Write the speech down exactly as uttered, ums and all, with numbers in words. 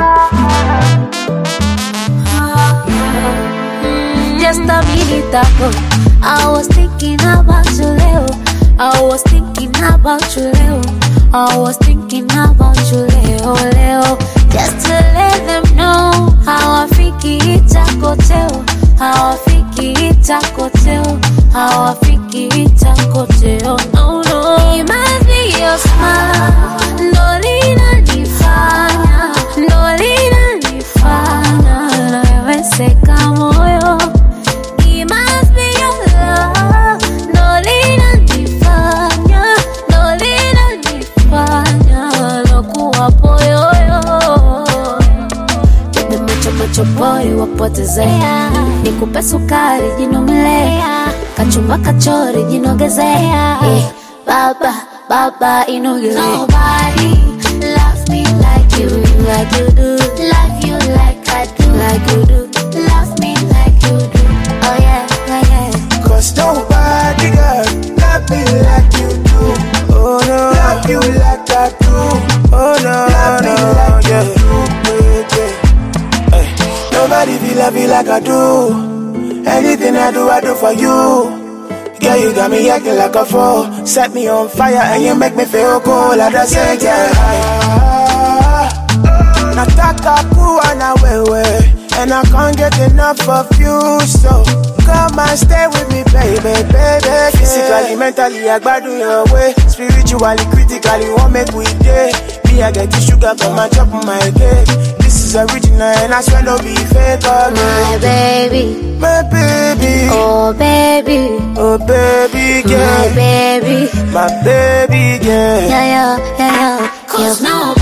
Just a minute ago, I was thinking about you, Leo. I was thinking about you, Leo. I was thinking about you, Leo, Leo. Just to let them know how I think it's a hotel. How I think it's a hotel. How I think it's a hotel. No, no. It must be your smile. No lina nifanya. No lina nifanya. Wewe seka moyo. It must be your love. No lina nifanya. No lina nifanya. Lokuwa poyoyo. Bebe macho macho boy wapotezea. Nikupe sukari jinomilea. Kachumba kachori jinogezea. Eh, baba, baba inogezea. Nobody loves me like you, like you do. Love you like I do, like you do. Love me like you do. Oh yeah, oh yeah. Cause nobody girl love me like you do. Oh no, love you like I do. Oh no, love me no, like yeah. you do, yeah. Hey. Nobody be love you like I do. Anything I do, I do for you. Yeah, you got me acting like a fool. Set me on fire and you make me feel cool. I just say, yeah. Nataka kuwa na wewe, and I can't get enough of you. So come and stay with me, baby, baby. Physically, mentally, I gbadu your way. Spiritually, critically, won't make we day. Me, I get the sugar, come and chop my cake. This is original, and I swear no be fake. Oh, my baby, my baby, oh baby, oh baby, yeah, my baby, my baby, yeah, yeah, yeah, yeah, yeah. Cause no.